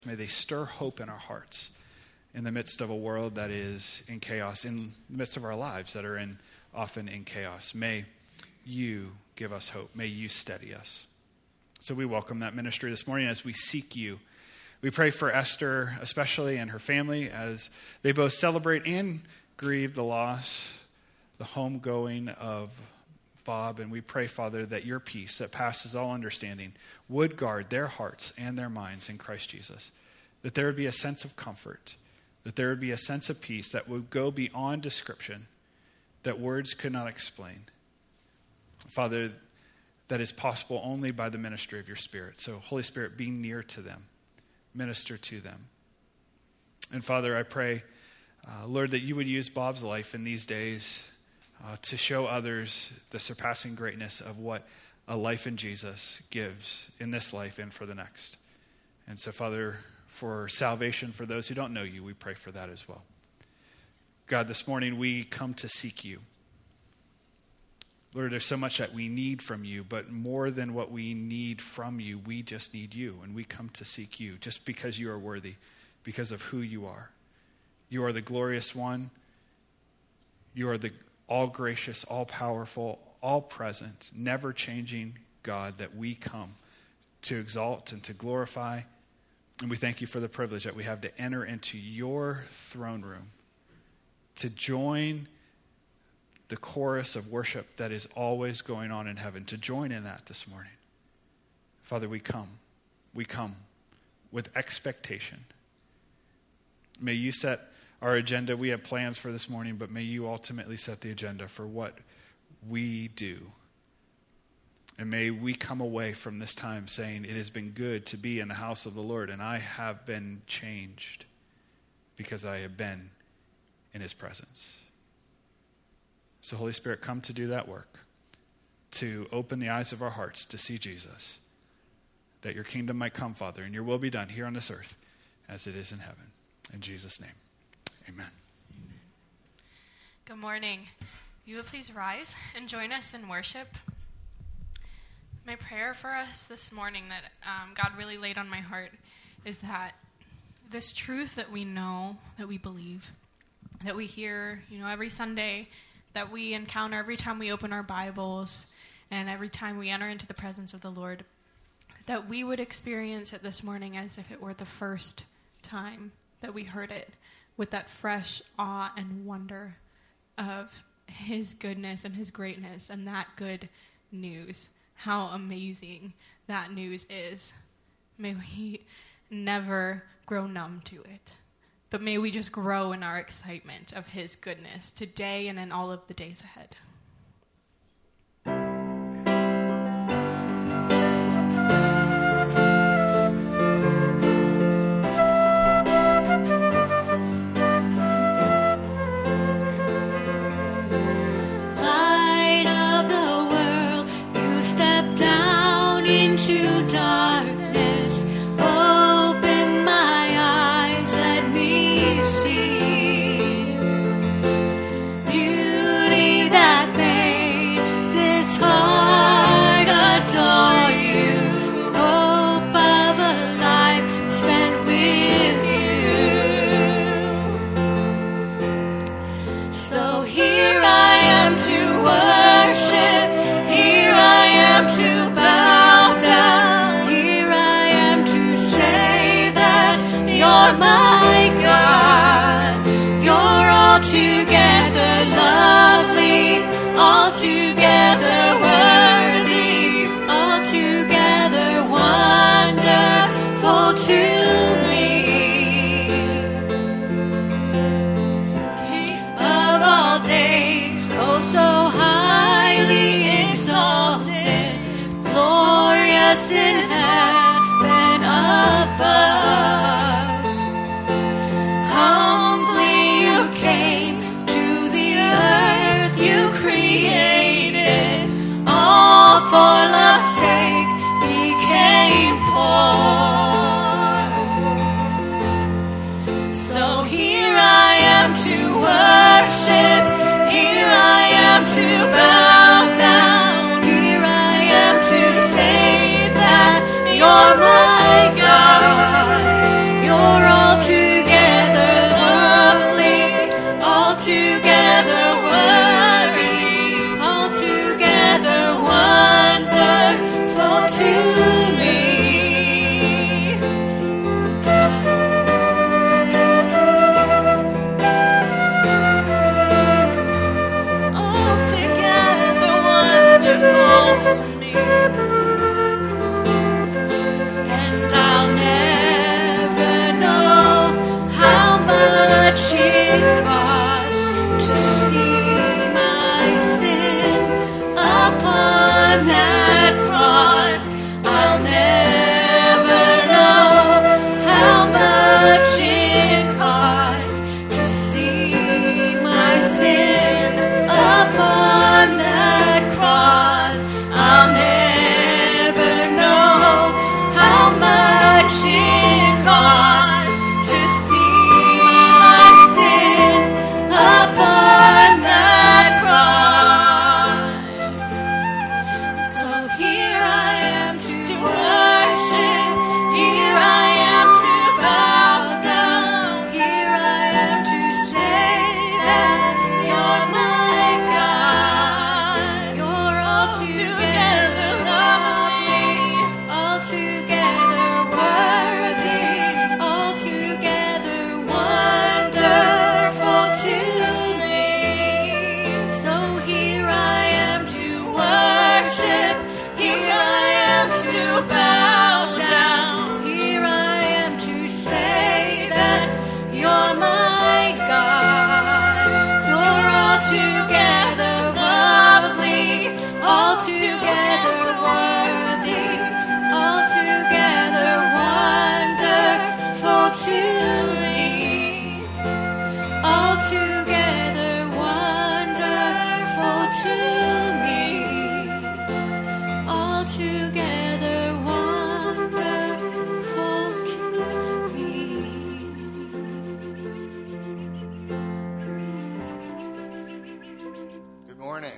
May they stir hope in our hearts in the midst of a world that is in chaos, in the midst of our lives that are often in chaos. May you give us hope. May you steady us. So we welcome that ministry this morning as we seek you. We pray for Esther especially and her family as they both celebrate and grieve the loss, the homegoing of Bob. And we pray, Father, that your peace that passes all understanding would guard their hearts and their minds in Christ Jesus. That there would be a sense of comfort, that there would be a sense of peace that would go beyond description, that words could not explain. Father, that is possible only by the ministry of your Spirit. So Holy Spirit, be near to them, minister to them. And Father, I pray, Lord, that you would use Bob's life in these days to show others the surpassing greatness of what a life in Jesus gives in this life and for the next. And so, Father, for salvation for those who don't know you, we pray for that as well. God, this morning we come to seek you. Lord, there's so much that we need from you, but more than what we need from you, we just need you. And we come to seek you just because you are worthy, because of who you are. You are the glorious one. You are the all-gracious, all-powerful, all-present, never-changing God that we come to exalt and to glorify. And we thank you for the privilege that we have to enter into your throne room, to join the chorus of worship that is always going on in heaven, to join in that this morning. Father, we come with expectation. May you set our agenda. We have plans for this morning, but may you ultimately set the agenda for what we do. And may we come away from this time saying, it has been good to be in the house of the Lord, and I have been changed because I have been in his presence. So Holy Spirit, come to do that work, to open the eyes of our hearts to see Jesus, that your kingdom might come, Father, and your will be done here on this earth as it is in heaven. In Jesus' name, amen. Amen. Good morning. You will please rise and join us in worship. My prayer for us this morning that God really laid on my heart is that this truth that we know, that we believe, that we hear, every Sunday, that we encounter every time we open our Bibles and every time we enter into the presence of the Lord, that we would experience it this morning as if it were the first time that we heard it, with that fresh awe and wonder of his goodness and his greatness and that good news. How amazing that news is. May we never grow numb to it, but may we just grow in our excitement of his goodness today and in all of the days ahead. In heaven above, humbly you came to the earth you created, all for love's sake became poor. So here I am to worship, here I am to bow down, here I am to say that you're to me, altogether wonderful to me, altogether wonderful to me. Good morning.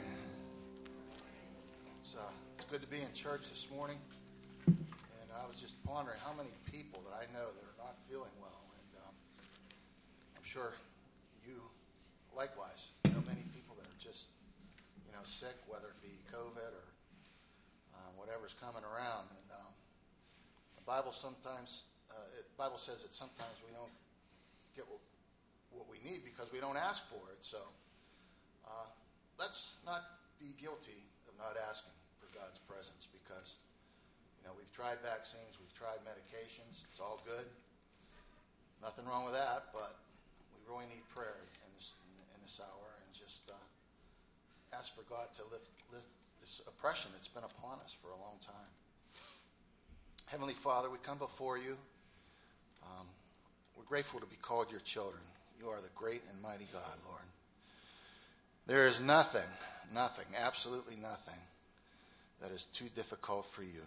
It's good to be in church this morning. And I was just pondering how many people that I know that are not feeling well. And I'm sure you likewise know many people that are just, sick, whether it be COVID or whatever's coming around. And the Bible sometimes, Bible says that sometimes we don't get what we need because we don't ask for it. So let's not be guilty of not asking for God's presence because, we've tried vaccines, we've tried medications, it's all good. Nothing wrong with that, but we really need prayer in this hour and just ask for God to lift this oppression that's been upon us for a long time. Heavenly Father, we come before you. We're grateful to be called your children. You are the great and mighty God, Lord. There is nothing, absolutely nothing that is too difficult for you.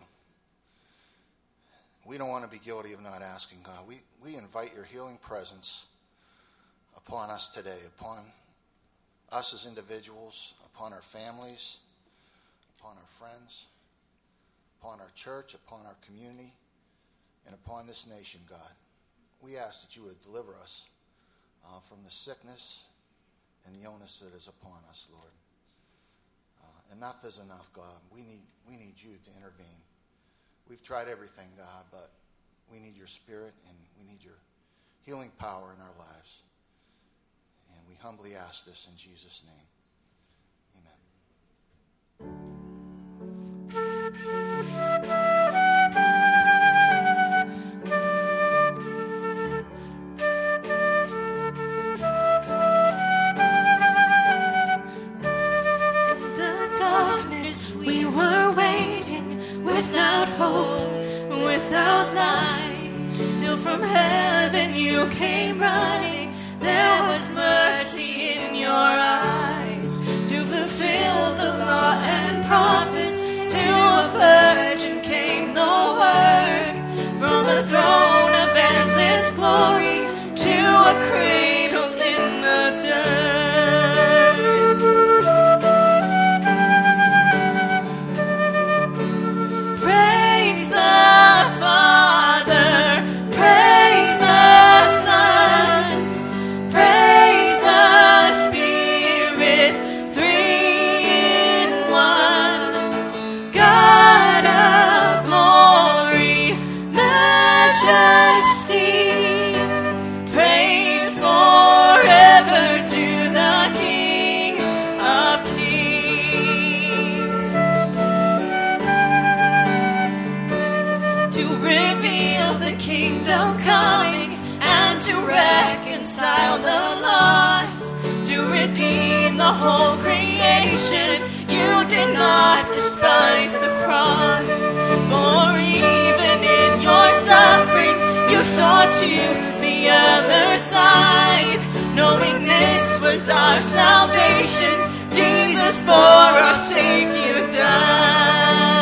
We don't want to be guilty of not asking, God. We invite your healing presence upon us today, upon us as individuals, upon our families, upon our friends, upon our church, upon our community, and upon this nation, God. We ask that you would deliver us from the sickness and the illness that is upon us, Lord. Enough is enough, God. We need you to intervene. We've tried everything, God, but we need your spirit and we need your healing power in our lives. And we humbly ask this in Jesus' name. Without hope, without light, till from heaven you came running. There was mercy in your eyes to fulfill the law and prophets. To a virgin came the word from a throne of endless glory to a cradle in the dirt. Reconcile the lost, to redeem the whole creation. You did not despise the cross, for even in your suffering you saw to the other side, knowing this was our salvation. Jesus, for our sake you died.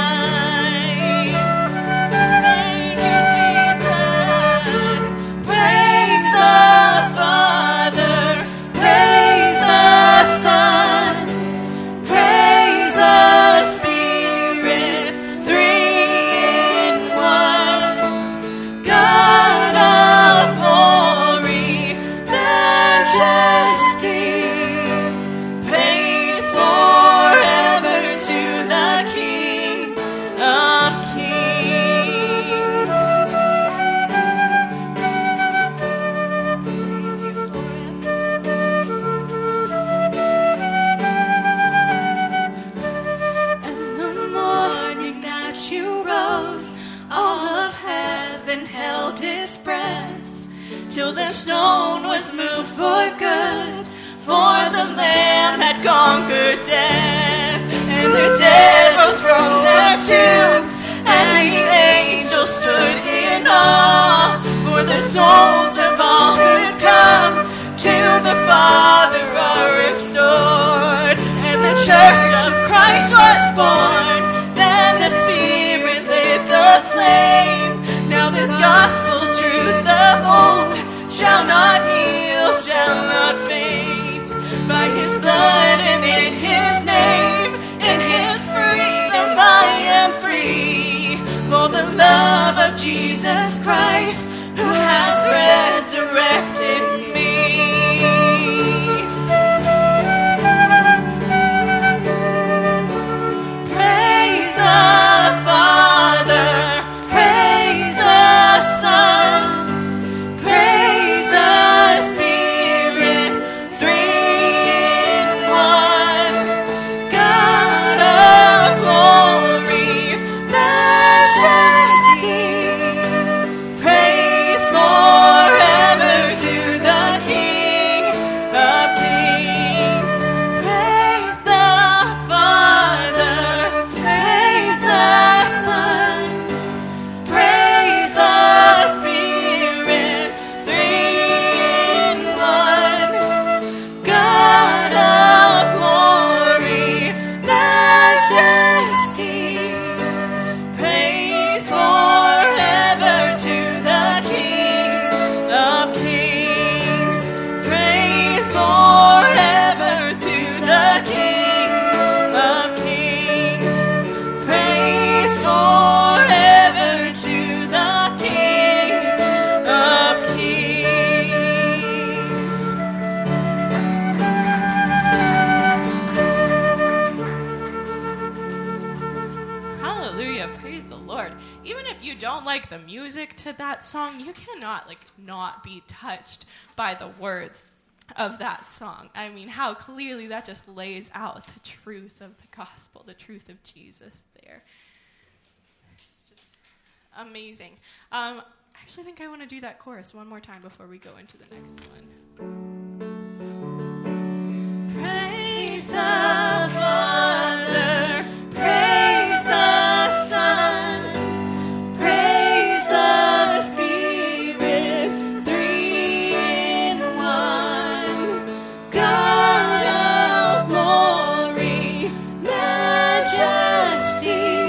Till the stone was moved for good, for the Lamb had conquered death, and the dead rose from their tombs, and the angels stood in awe. for the souls of all who come to the Father are restored, and the church of Christ was born. Then the Spirit lit the flame. Now this gospel truth of old shall not yield, shall not faint. By his blood and in his name, in his freedom I am free. For the love of Jesus Christ, who has resurrected me. Praise the Father, praise the Son, praise the Spirit, three in one. God of glory, majesty, praise forever to the King of Kings. Praise the Father, praise the Son, praise the Spirit, three in one. God of glory, majesty, praise forever to the King of Kings. Praise forever to the King of Kings. Praise forever to the King of Kings. Hallelujah. Praise the Lord. Even if you don't like the music to that song, you cannot not be touched by the words of that song. I mean, how clearly that just lays out the truth of the gospel, the truth of Jesus there. It's just amazing. I actually think I want to do that chorus one more time before we go into the next one. Praise the Father, praise the Son, praise the Spirit, three in one. God of glory, majesty,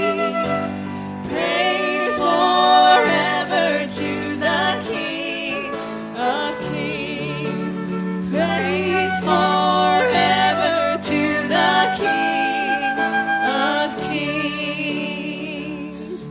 praise forever to the King of Kings. Praise forever to the King of Kings.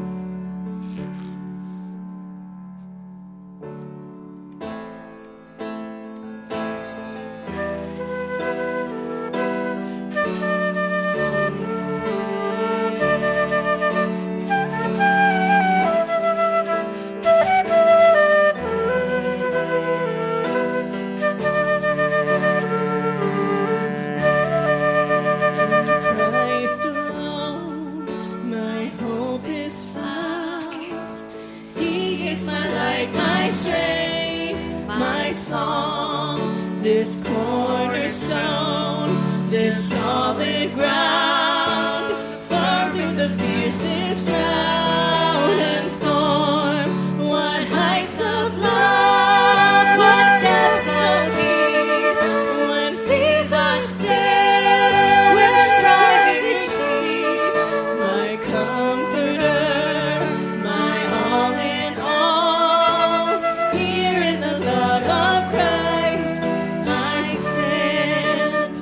Christ alone, my hope is found. He is my light, my strength, my song. This cornerstone, this solid ground, firm through the fiercest drought and storm. What heights of love, what depths of peace, when fears are still, when striving cease. My comforter, my all in all, here in the love of Christ I stand.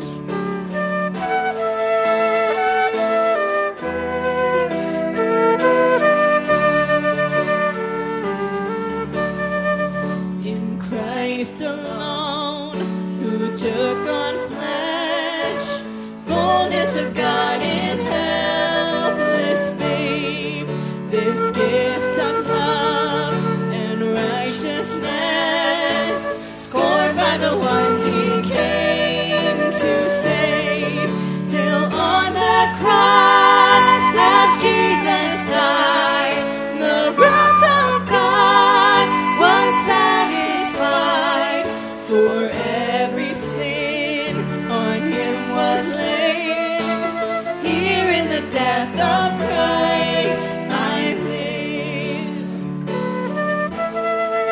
In Christ alone, who took on flesh, fullness of God in helpless babe, this gift of love and righteousness, scorned by the ones he came to save, till on the cross as Jesus died, the wrath of God was satisfied. For every sin on him was laid, here in the death of Christ I live.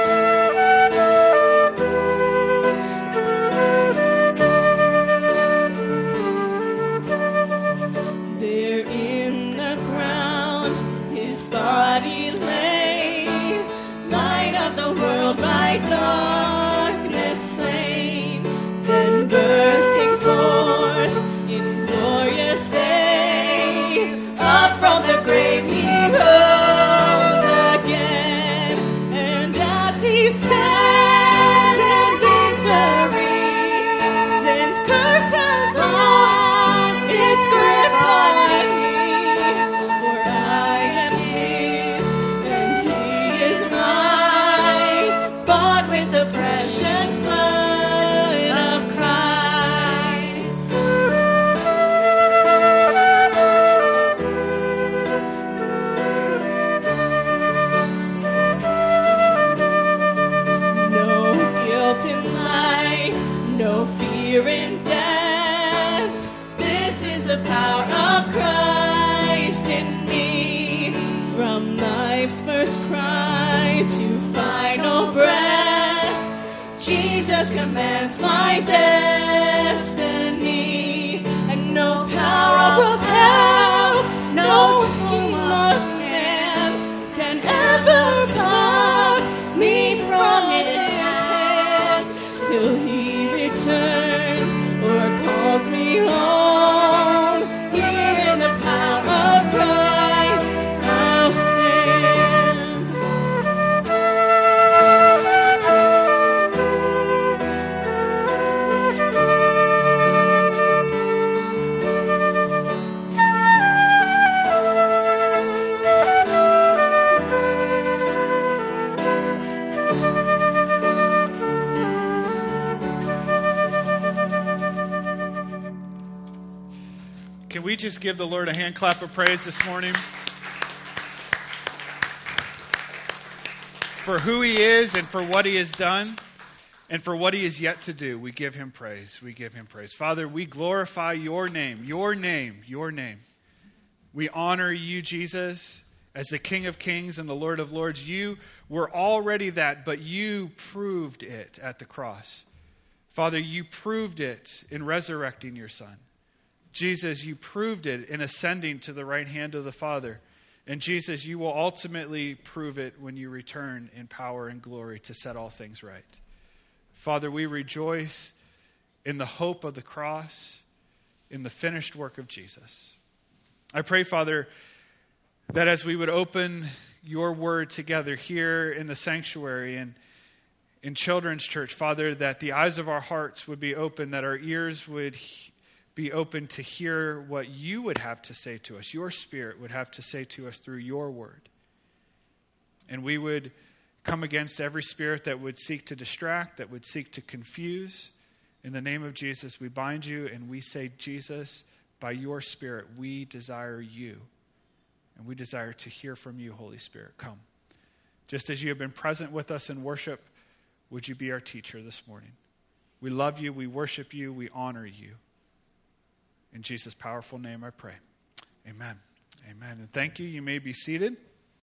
with the precious blood of Christ. No guilt in life, no fear in death. This is the power of Christ in me. From life's first cry to final breath, Jesus commands my destiny. And no power of hell, no scheme of man can ever pluck me from his hand till he returns or calls me home. Here in the power of Christ I'll stand. Can we just give the Lord a hand clap of praise this morning? For who he is and for what he has done and for what he is yet to do. We give him praise. We give him praise. Father, we glorify your name, your name, your name. We honor you, Jesus, as the King of Kings and the Lord of Lords. You were already that, but you proved it at the cross. Father, you proved it in resurrecting your Son. Jesus, you proved it in ascending to the right hand of the Father. And Jesus, you will ultimately prove it when you return in power and glory to set all things right. Father, we rejoice in the hope of the cross, in the finished work of Jesus. I pray, Father, that as we would open your word together here in the sanctuary and in Children's Church, Father, that the eyes of our hearts would be open, that our ears would be open to hear what you would have to say to us, your Spirit would have to say to us through your word. And we would come against every spirit that would seek to distract, that would seek to confuse. In the name of Jesus, we bind you and we say, Jesus, by your Spirit, we desire you. And we desire to hear from you, Holy Spirit. Come. Just as you have been present with us in worship, would you be our teacher this morning? We love you, we worship you, we honor you. In Jesus' powerful name I pray. Amen. Amen. And thank you. You may be seated.